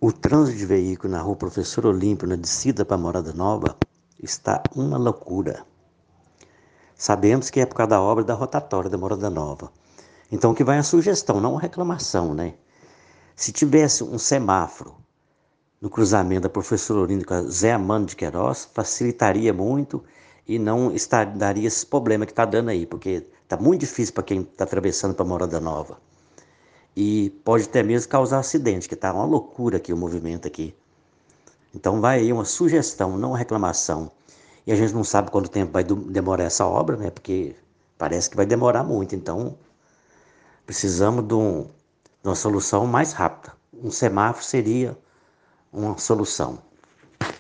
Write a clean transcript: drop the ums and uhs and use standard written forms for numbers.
O trânsito de veículo na rua Professor Olímpio, na descida para a Morada Nova, está uma loucura. Sabemos que é por causa da obra da rotatória da Morada Nova. Então, que vai a sugestão, não a reclamação, né? Se tivesse um semáforo no cruzamento da Professor Olímpio com a Zé Amando de Queiroz, facilitaria muito e não daria esse problema que está dando aí, porque está muito difícil para quem está atravessando para a Morada Nova. E pode até mesmo causar acidente, que está uma loucura aqui o movimento aqui. Então vai aí uma sugestão, não uma reclamação. E a gente não sabe quanto tempo vai demorar essa obra, né? Porque parece que vai demorar muito. Então precisamos de uma solução mais rápida. Um semáforo seria uma solução.